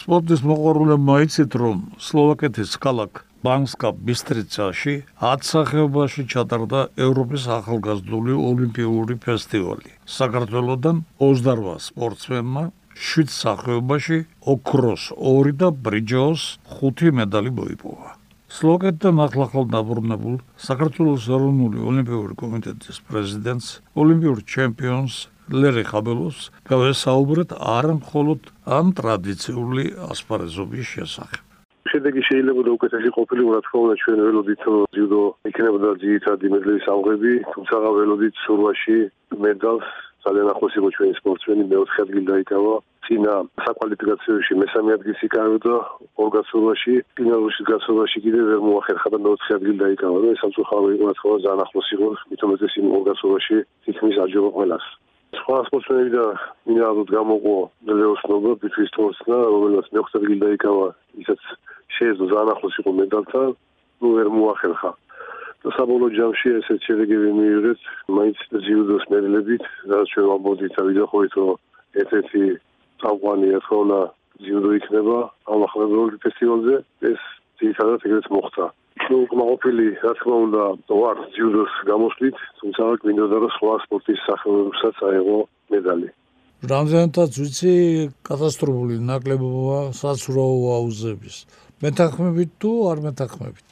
სპორტის მოყვარულებმა იცით, რომ სლოვაკეთის ქალაქ ბანსკა-ბისტრიცაში 10 სახეობაში ჩატარდა ევროპის ახალგაზრდული ოლიმპიური ფესტივალი. საქართველოდან 28 სპორტსმენმა 7 სახეობაში ოქროს 2 და ბრინჯაოს 5 медали მოიპოვა. სლოვაკეთთან ახლახან დაბრუნებულ საქართველოს ეროვნული ოლიმპიური კომიტეტის პრეზიდენტს, ოლიმპიურ ჩემპიონს ლერი ხაბელოვს გავესაუბრეთ არა მხოლოდ ამ ტრადიციული ასპარეზობის შესახებ. შედეგი შეიძლება უკეთესი ყოფილიყო, რა თქმა უნდა, ჩვენ ველოდით ჯუდო იქნებოდა ძირითადი მედლების ამღები, თუმცა ველოდით სურვაში მედალს ძალიან ახლოს იყო ჩვენი სპორტსმენი, მეოთხე ადგილი დაიკავა. წინა საკვალიფიკაციოში მესამე ადგილს იკავებდა ორგაცურვაში, ფინალურში გასვლაში კიდევ ვერ მოახერხა და მეოთხე ადგილი დაიკავა. ეს სამწუხარო იყო, რა თქმა უნდა, ძალიან ახლოს იყო, მithometes იმ ორგაცურვაში თითქმის აჯობა ყველას. სხვა სპორტსმენები და მინimumად გამოყო ლეოსნობა, ბიჭის თორსნა, რომელსაც მეოთხე ადგილი დაიკავა, ისაც შეეძლო ძალიან ახლოს იყო მედალთან, ვერ მოახერხა. და საბოლოო ჯამში ესეთ შედეგები მიიღეთ, მაინც ჯიუდოს მედლებით, რაც ჩვენ ვამბობდით და ვიდახოვით, რომ ერთ-ერთი წამყვანი ერთხელ ჯიუდო იქნება ამ ახალგაზრდულ ფესტივალზე, ეს ძირითადად ეგრეთ მოხდა. კმაყოფილი, რა თქმა უნდა, ვარ ჯიუდოს გამოსვლით, თუმცა გვინდოდა რომ სხვა სპორტის სახეობებსაც აეღო მედალი. რამდენადაც ვიცი, კატასტროფული ნაკლებობა საცურაო აუზების. მეთანხმებით თუ არ მეთანხმებით?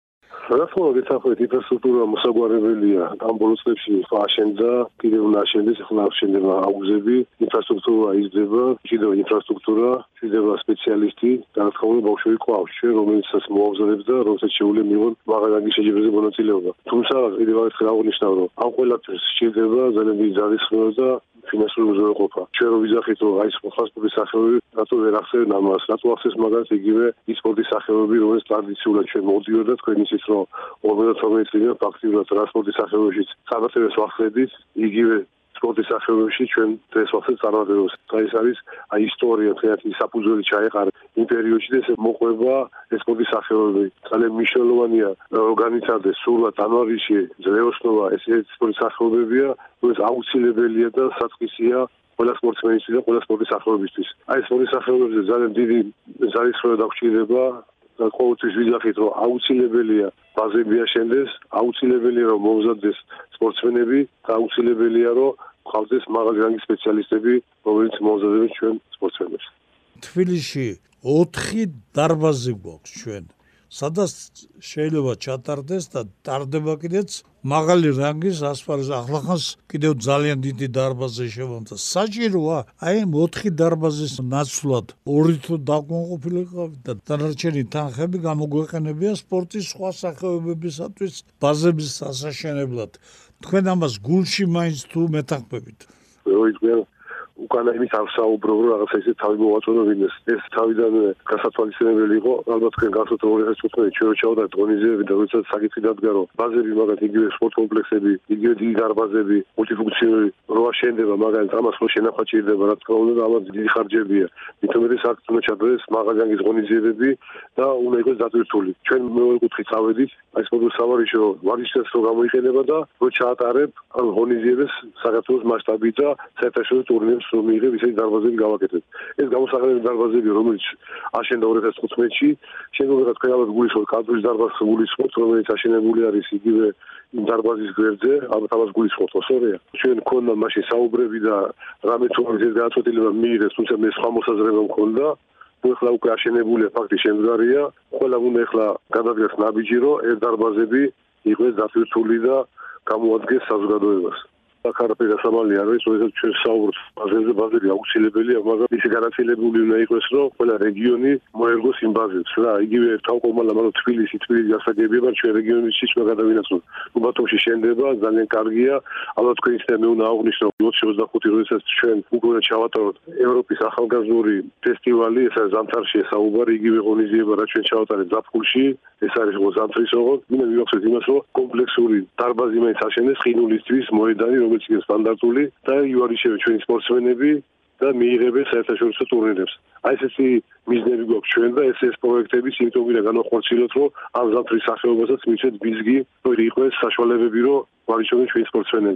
რა თქმა უნდა, გეთანხმებით, ინფრასტრუქტურა მოსაგვარებელია. ამ ბოლო წლებში აშენდა, კიდევ უნდა აშენდეს, ახლა აშენდება აუზები, ინფრასტრუქტურა იზრდება, კიდევ ინფრასტრუქტურა, იზრდება სპეციალისტი, და რა თქმა უნდა, ბავშვები ყავს ჩვენ, რომელსაც მოავზარებს და რომელსაც შეუძლია მიიღონ მაღალი რანგის შეჯიბრებზე მონაწილეობა. თუმცა კიდევ ერთხელ აღვნიშნავ, რომ ამ ყველაფერს სჭირდება ძალიან დიდი ძალისხმევა და ფინანსური უზრუნველყოფა. ჩვენ რომ ვიძახით, რომ აი სხვა სპორტის სახეობები, რატო ვერ ახსენებენ ამას, რატო ახსენს მაგალითად იგივე ის სპორტის სახეობები, რომელიც ტრადიციულად ჩვენ მოვდიოდა, თქვენ იცით, რომ 52 წლიდან ფაქტიურად ტრანსპორტის სახეობებშიც წარმატებას ვახსენდით, იგივე სპორტის სახეობებში ჩვენ დღეს ვახსენთ წარმატებას. ეს არის აი ისტორია, თეატრი საფუძველი ჩაეყარა იმ პერიოდში და ეს მოყვება ეს სპორტის სახეობები. ძალიან მნიშვნელოვანია რომ განიცადეს სრულად ანალიზი, ძლევოსნობა, ეს სპორტის სახეობებია, რომელიც აუცილებელია და საწყისია ყველა სპორტსმენისთვის და ყველა სპორტის სახეობისთვის. აი სპორტის სახეობებზე ძალიან დიდი ძალისხმევა დაგჭირდება და ყოველთვის ვიძახით, რომ აუცილებელია ბაზები აშენდეს, აუცილებელია რომ მომზადდეს სპორტსმენები და აუცილებელია რომ ყავდეს მაღალი რანგის სპეციალისტები, რომელიც მომზადებენ ჩვენ სპორტსმენებს. თბილისში 4 დარბაზი გვაქვს ჩვენ, სადაც შეიძლება ჩატარდეს და ტარდება კიდეც მაღალი რანგის ასპარეზი. ახლახანს კიდევ ძალიან დიდი დარბაზი შემოწა. საჭიროა აი 4 დარბაზის ნაცვლად 2 თუ დაგვანყოფილიყავით და დანარჩენი თანხები გამოგვეყენებია სპორტის სხვა სახეობებისათვის ბაზების ასაშენებლად. თქვენ ამას გულში მაინც თუ მეთანხმებით? უკანა იმის არ საუბრობ, რომ რაღაცა ისე თავი მოვაწონებინეს. ეს თავიდან გასათვალისწინებელი იყო. ალბათ თქვენ გახსოვთ 2015 ჩვენ ჩავდართ ორგანიზებები და როდესაც საკითხი დადგა, რომ ბაზები, მაგალითად იგივე სპორტ კომპლექსები, იგივე დიდი დარბაზები, მულტიფუნქციონალური რო აშენდება, მაგალითად ამას რო შენახვა ჭირდება, რა თქმა უნდა, ამას დიდი ხარჯებია. მithometes აქ უნდა ჩადდეს მაღალი რანგის ღონისძიებები და უნდა იყოს დატვირთული. ჩვენ მეორე კუთხით წავედით, აი სპორტის სავარიშო ვარჯიშებს რო გამოიყენება და რო ჩაატარებ ამ ღონისძიებებს საქართველოს მასშტაბით და საერთაშორისო ტურნირებს რომ მიიღებ ისეთი დარბაზები გავაკეთებ. ეს გამოსახულების დარბაზები, რომელიც აშენდა 2015-ში, შემდგომად თქვენ ალბათ გულისხმობთ კადრის დარბაზს გულისხმობთ, რომელიც აშენებული არის იგივე იმ დარბაზის გვერდზე, ალბათ ამას გულისხმობთ, სწორია. ჩვენ მქონდა მაშინ საუბრები და რამე თუ არის ეს გადაწყვეტილება მიიღეს, თუმცა მე სხვა მოსაზრება მქონდა. ახლა უკვე აშენებულია, ფაქტი შემდგარია. ყველა უნდა ახლა გადადგეს ნაბიჯი, რომ ეს დარბაზები იყოს დატვირთული და გამოადგეს საზოგადოებას. აქ არაფერი გასამალი არ არის, როდესაც ჩვენ საუბრობთ ბაზებზე, ბაზები აუცილებელია, მაგრამ ისე განაწილებული უნდა იყოს, რომ ყველა რეგიონი მოერგოს იმ ბაზებს რა. იგივე თავმოყრალ მაგრამ თბილისის გასაგებია, ჩვენ რეგიონის სიჩქარე გადავინაცვლოთ. ბათუმში შენდება, ძალიან კარგია. ალბათ თქვენ ისე მე უნდა აღვნიშნო 25 როდესაც ჩვენ უკვე ჩავატაროთ ევროპის ახალგაზრდული ფესტივალი, ეს არის ზამთარში საუბარი, იგივე ღონისძიება რაც ჩვენ ჩავატარეთ ზაფხულში, ეს არის ზამთრის ოღონდ. მინდა მივახსოვოთ იმას, რომ კომპლექსური დარბაზი მაინც აშენდეს ყინულისთვის, მოედანი რომელიც είναι სტანდარტული და იუარიშებენ ჩვენი სპორტსმენები და მიიღებენ საერთაშორისო ტურნირებს. აი ესეთი მიზნები გვაქვს ჩვენ და ეს პროექტები სიმპტომია განახორციელოთ, რომ ამ ზამთრის სახეობასაც მიცეთ ბიზგი, რომ იყოს საშუალებები, რომ ვარჯიშობენ ჩვენი სპორტსმენები.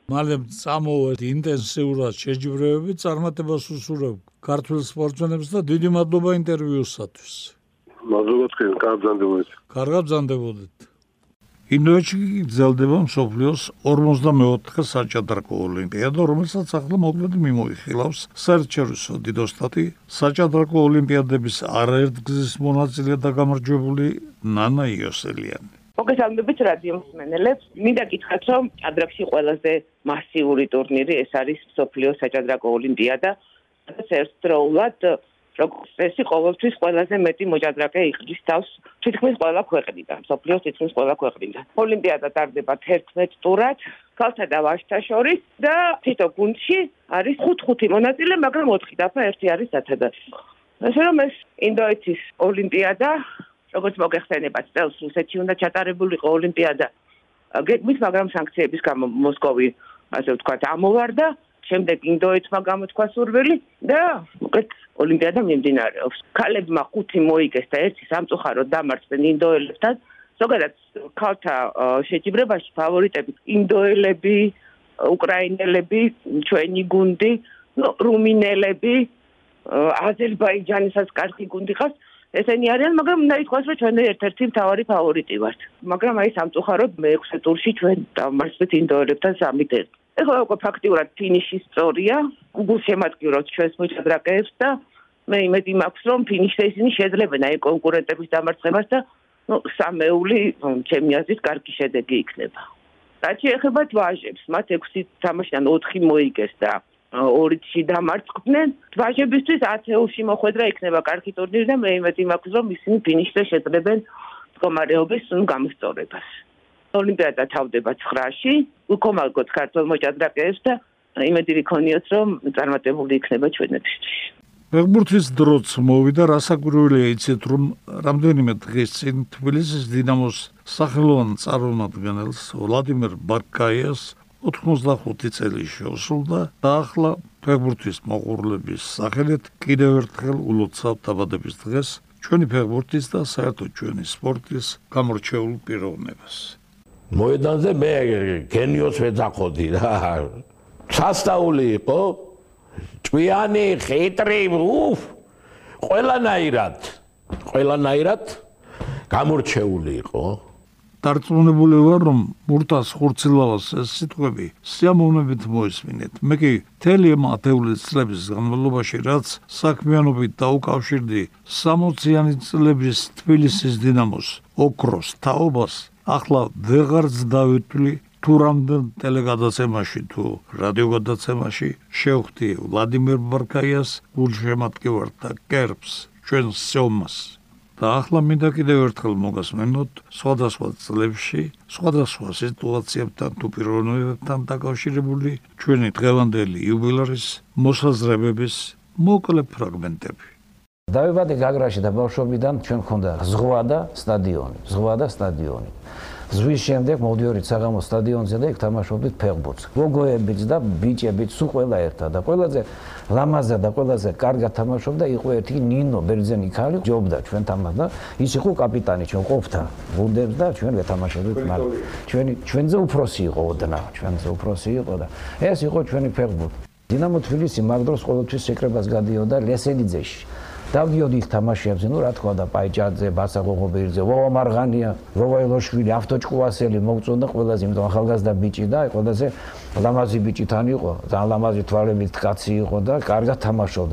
მალე წამოვედი ინტენსიურად შეჯიბრებები, წარმატებას უსურვებ ქართულ სპორტსმენებს და დიდი მადლობა ინტერვიუსათვის. მადლობა თქვენ, კარგად კარგად ბრძანდებოდეთ. ინდოეთში გრძელდება მსოფლიოს 54-ე საჭადრაკო ოლიმპიადა, რომელსაც ახლა მოკლედ მიმოიხილავს საერთაშორისო დიდოსტატი საჭადრაკო ოლიმპიადების არაერთგზის მონაწილე და გამარჯვებული ნანა იოსელიანი. მოგესალმებით რადიო მსმენელებს. მინდა გითხრათ, რომ ჭადრაკში ყველაზე მასიური ტურნირი ეს არის მსოფლიოს საჭადრაკო ოლიმპიადა, სადაც ერთდროულად როგორც წესი ყოველთვის ყველაზე მეტი მოჭადრაკე იყრის თავს თითქმის ყველა ქვეყნიდან, მსოფლიოს თითქმის ყველა ქვეყნიდან. ოლიმპიადა ტარდება 11 ტურად, ქალთა და ვაჟთა შორის და თითო გუნდში არის 5 მონაწილე, მაგრამ 4 დაფა ერთი არის სათადარიგო. ასე რომ ეს ინდოეთის ოლიმპიადა, როგორც მოგეხსენებათ, წელს რუსეთში უნდა ჩატარებულიყო ოლიმპიადა გეგმით, მაგრამ სანქციების გამო მოსკოვი, ასე ვთქვათ, ამოვარდა. შემდეგ ინდოეთმა გამოთქვა სურვილი და უკეთ ოლიმპიადა მიმდინარეობს. ქალებმა 5 მოიგეს და 1 სამწუხაროდ დამარცხდნენ ინდოელებთან. ზოგადად ქალთა შეჯიბრებაში ფავორიტები ინდოელები, უკრაინელები, ჩვენი გუნდი, რუმინელები, აზერბაიჯანისაც კარგი გუნდი ყავს. ესენი არიან, მაგრამ უნდა ითქვას, რომ ჩვენ ერთ-ერთი მთავარი ფავორიტი ვართ. მაგრამ აი სამწუხაროდ მე-6 ტურში ჩვენ დამარცხეთ ინდოელებთან 3-1. ეხლა უკვე ფაქტიურად ფინიში სწორია, გულშემატკივრობთ ჩვენს მოჭადრაკეებს და მე იმედი მაქვს, რომ ფინიშზე ისინი შეძლებენ აი კონკურენტების დამარცხებას და სამეული ჩემი აზრით კარგი შედეგი იქნება. რაც შეეხება ვაჟებს, მათ 6 თამაშიდან 4 მოიგეს და 2-ში დამარცხდნენ. ვაჟებისთვის 10-ში მოხვედრა იქნება კარგი ტურნირი და მე იმედი მაქვს, რომ ისინი ფინიშზე შეძლებენ მდგომარეობის გამოსწორებას. ოლიმპიადა თავდება 9-ში, უკომალგოთ ქართულ მოჭადრაკეებს და იმედი ვიქონიოთ, რომ წარმატებული იქნება ჩვენებისთვის. ფეხბურთის დროც მოვიდა, რასაკვირველია იცით, რომ რამდენიმე დღის წინ თბილისის დინამოს სახელოვან წარმომადგენელს ვლადიმერ ბარკაიას 85 წელი შეუსრულდა და ახლა ფეხბურთის მოყურლების სახელით კიდევ ერთხელ ულოცავთ დაბადების დღეს ჩვენი ფეხბურთის და საერთოდ ჩვენი სპორტის გამორჩეულ პიროვნებას. მოედანზე მე გენიოს ვეძახოდი რა. სასწაული იყო, ჭვიანი, ხიტრი, ყველანაირად გამორჩეული იყო. დარწმუნებული ვარ, რომ მურტას ხურცილავას ეს სიტყვები სიამოვნებით მოისმინეთ. მე კი მთელი ამ ათეული წლების განმავლობაში, რაც საქმიანობით დაუკავშირდი 60-იანი წლების თბილისის დინამოს ოქროს თაობას, ახლა ვეღარ დავიტვლი თუ რამდენ ტელეგადაცემაში თუ რადიოგადაცემაში შევხვდი ვლადიმერ ბარკაიას გულშემატკივარ და კერპს ჩვენს სიომას. და ახლა მინდა კიდევ ერთხელ მოგასმენოთ სხვადასხვა წლებში, სხვადასხვა სიტუაციებთან თუ პიროვნებებთან დაკავშირებული ჩვენი დღევანდელი იუბილერის მოსაზრებების მოკლე ფრაგმენტები. დავიბადე გაგრაში და ბავშვობიდან ჩვენ ქონდა ზღვა და სტადიონი. ზღვის შემდეგ მოვდიოდით საღამოს სტადიონზე და იქ თამაშობდით ფეხბურთს. გოგოებიც და ბიჭებიც სულ ყველა ერთად და ყველაზე ლამაზა და ყველაზე კარგად თამაშობდა იყო ერთი ნინო ბერძენი ქალი, ჯობდა ჩვენთან და ის იყო კაპიტანი ჩვენ ყოფთა გუნდებს და ჩვენ ვეთამაშობდით მაგრამ ჩვენზე უფროსი იყო ოდნა, და ეს იყო ჩვენი ფეხბურთი. დინამო თბილისი მაგ დროს ყოველთვის შეკრებას გადიოდა ლესელიძეში. დავდიოდი თამაშებზე, რა თქვა და პაიჭაძე, ბასა ღოღობერძე, ვოვა მარღანია, ვოვა ელოშვილი, ავტოჭკუასელი მოგწონდა ყველაზე, იმიტომ ახალგაზრდა ბიჭი და ყველაზე ლამაზი ბიჭი თან იყო, ძალიან ლამაზი თვალებით კაცი იყო და კარგად თამაშობდა.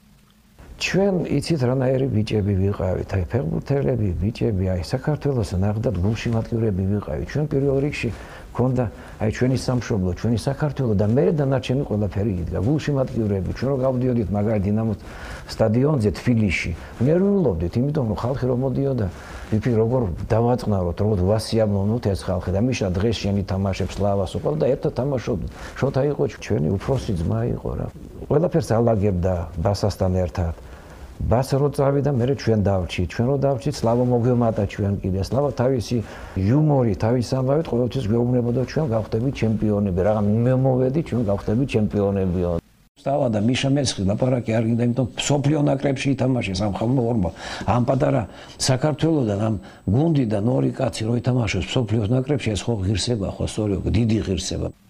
ჩვენ იცით რანაირი ბიჭები ვიყავით, აი ფეხბურთელები, ბიჭები, აი საქართველოს ნახდათ გულშემატკივრები ვიყავით. ჩვენ პირველ რიგში ქონდა აი ჩვენი სამშობლო, ჩვენი საქართველო და მე დანარჩენი ყველაფერი იდგა. გულშემატკივრები, ჩვენ რო გავდიოდით მაგარი დინამოს სტადიონზე თბილისში, ნერვიულობდით, იმიტომ რომ ხალხი რომ მოდიოდა, ვიფიქრე როგორ დავაწყნაროთ, როგორ ვასიამოვნოთ ეს ხალხი და მიშა დღეს შენი თამაშებს სლავას უყავ და ერთად თამაშობდით. შოთა იყო ჩვენი უფროსი ძმა იყო რა. ყველაფერს ალაგებდა ბასასთან ერთად. ბასა რო წავიდა, მე ჩვენ დავჭით, სლავა მოგვემატა ჩვენ კიდე. სლავა თავისი იუმორი, თავის ამბავით ყოველთვის გვეუბნებოდა ჩვენ გავხდებით ჩემპიონები. რაღა მე მოვედი, ჩვენ გავხდებით ჩემპიონები. სლავა და მიშა მეცხი ლაპარაკი არ გინდა, იმიტომ სოფლიო ნაკრებში ითამაშეს ამ ხალხმა ორმა. ამ პატარა საქართველოდან ამ გუნდიდან ორი კაცი რო ითამაშოს სოფლიოს ნაკრებში, ეს ხო ღირსება, ხო სწორია, დიდი ღირსება.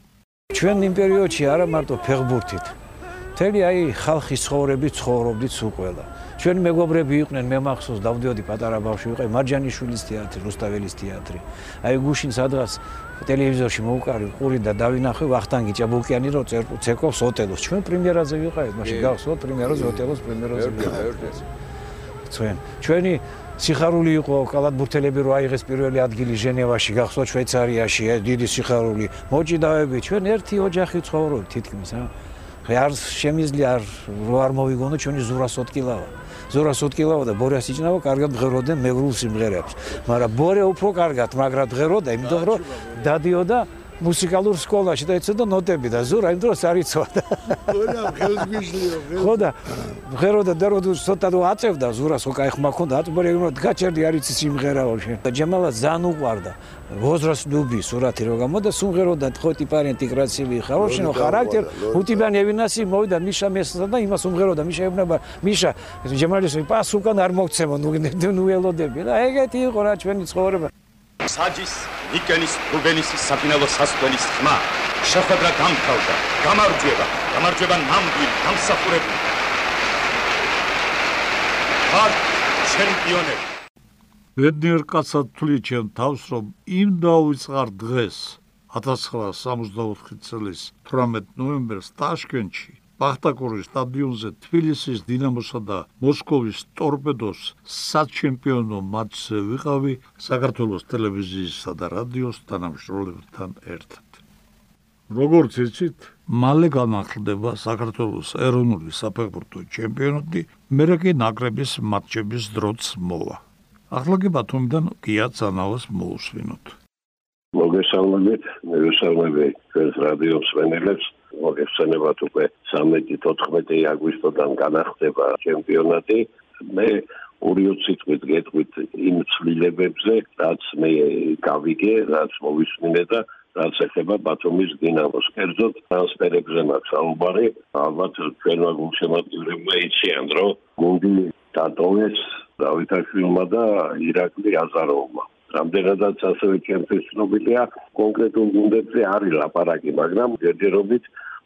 ჩვენ იმ პერიოდში არა მარტო ფეხბურთით. მთელი აი ხალხის ცხოვრებით ცხოვრობდით სულ ყველა. ჩვენი მეგობრები იყვნენ, მე მახსოვს დავდიოდი პატარა ბავშვი ვიყავი, მარჯანიშვილის თეატრი, რუსთაველის თეატრი. აი გუშინ სადღაც ტელევიზორში მოვუკარი ყური და დავინახე ვახტანგი ჭაბუკიანი რო ცეკვავს ოტელოს. ჩვენ პრემიერაზე ვიყავით, მაშინ გავხსოვთ პრემიერაზე ოტელოს პრემიერაზე ვიყავით. ჩვენი სიხარული იყო კალათბურთელები რო აიღეს პირველი ადგილი ჟენევაში, გახსოვთ შვეიცარიაში, დიდი სიხარული. მოჭიდავები, ჩვენ ერთი ოჯახი ცხოვრობთ თითქმის, არ შემიძლია რო არ მოვიგონო ჩვენი ზურას ოტკილავა. ზურას ოტკილავა და ბორე ასიჭნავა კარგად მღეროდნენ მეგრულ სიმღერებს. მაგრამ ბორე უფრო კარგად მაგრად მღეროდა, იმიტომ რომ დადიოდა მუსიკალურ სკოლაში და ეცოდა ნოტები და ზურა იმ დროს არ იცოდა. ბორე ხელს გიშლიო. ხო და მღეროდა და რო ცოტა რო აწევდა ზურას ხო кайხმა ქონდა, აწბორე რომ გაჭერდი არ იცი სიმღერაო შენ. და ჯემალას ძალიან უყვარდა. ვოზრას დუბი სურათი რო გამოდა სუმღეროდა ხოთი პარენტი კრასივი хорошего характер у тебя невинasi მოვიდა მიშა მესდა და იმას უმღეროდა მიშა ეუბნება მიშა ჯემალის პას უკან არ მოგცემო ნუ ელოდები და ეგეთი იყო რა ჩვენი ცხოვრება საჯის ნიკენის რუბენისის საფინალო სასწველის ხმა შეხვედრა გამთავრდა გამარჯვება ნამდვილ გამსახურებული ხარ ჩემპიონები ბედნიერ კაცად თვლი ჩემ თავს, რომ იმ დავიწყარ დღეს 1964 წლის 18 ნოემბერს ტაშკენტში, ბახტაკურის სტადიონზე თბილისის დინამოსა და მოსკოვის ტორპედოს საჩემპიონო მატჩზე ვიყავი საქართველოს ტელევიზიისა და რადიოს თანამშრომლებთან ერთად. როგორც იცით, მალე განახლდება საქართველოს ეროვნული საფეხბურთო ჩემპიონატი, მერე კი ნაკრების მატჩების დროც მოვა. ახლა კი ბათუმიდან გია წანაოს მოусვინოთ. მოგესალმებით, მევესალმები ჩვენს რადიოს მსმენელებს. მოგესალმებათ უკვე 13-14 აგვისტოდან განახდება ჩემპიონატი. მე ორი სიტყვით გეტყვით იმ ცვლილებებზე, რაც მე გავიგე, რაც მოვისმინე და რაც ეხება ბათუმის დინამოს. კერძოდ ტრანსფერებზე მაქვს საუბარი. ალბათ ჩვენმა გულშემატკივრებმა იციან, რომ გუნდი დატოვეს დავითაშვილმა და ირაკლი აზაროვმა. რამდენადაც ასევე ჩემთვის ცნობილია, კონკრეტულ გუნდებზე არის ლაპარაკი, მაგრამ ჯერჯერობით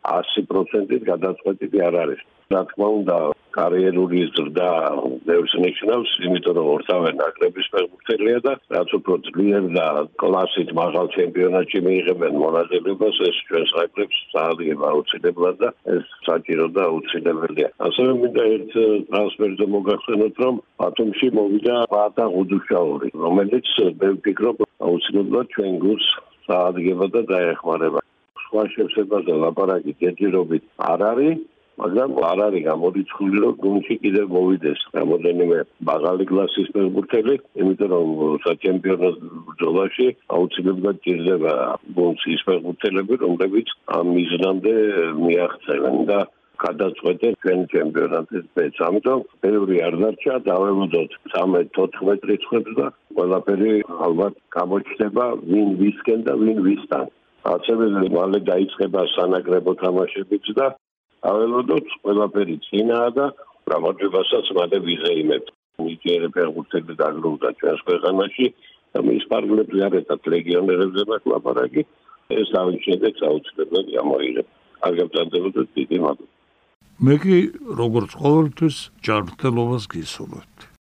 100%-ით გადაწყვეტილი არ არის. რა თქმა უნდა, კარიერული ზრდა ბევრს ნიშნავს, იმიტომ რომ ორთავე ნაკრების ფეხბურთელია და რაც უფრო ძლიერ და კლასით მაღალ ჩემპიონატში მიიღებენ მონაწილეობას, ეს ჩვენს ნაკრებს წააგება აუცილებლად და ეს საჭირო და აუცილებელია. ასევე მინდა ერთ ტრანსფერზე მოგახსენოთ, რომ ბათუმში მოვიდა ბატა ღუდუშაური, რომელიც მე ვფიქრობ აუცილებლად ჩვენ გულს წააგება და დაეხმარება. სხვა შევსებაზე ლაპარაკი ჯერჯერობით არ არის. მაგრამ არ არის გამორიცხული, რომ გუნდში კიდევ მოვიდეს რამოდენიმე მაღალი კლასის ფეხბურთელი, იმიტომ რომ საჩემპიონო ბრძოლაში აუცილებლად ჭირდება გუნდს ის ფეხბურთელები, რომლებიც ამ მიზნამდე მიაღწევენ და გადაწყვეტენ ჩვენ ჩემპიონატის ბეჭდს. ამიტომ ბევრი არ დარჩა, დავებოდოთ 13-14 რიცხვებს და ყველაფერი ალბათ გამოჩნდება ვინ ვისკენ და ვინ ვისთან. ასევე მალე დაიწყება სანაკრებო თამაშებიც და აველოდოთ ყველაფერი წინაა და გამარჯვებასაც მალე ვიზეიმებთ. ნიჭიერი ფეხბურთელი დაგროვდა ჩვენს ქვეყანაში და მის პარკლებზე არ ერთად ლეგიონერებზე მაქვს ლაპარაკი, ეს ამის შემდეგ აუცილებლად გამოიღებ. არ გაგრძელებოდეთ, დიდი მადლობა. მე კი როგორც ყოველთვის ჯანმრთელობას გისურვებთ.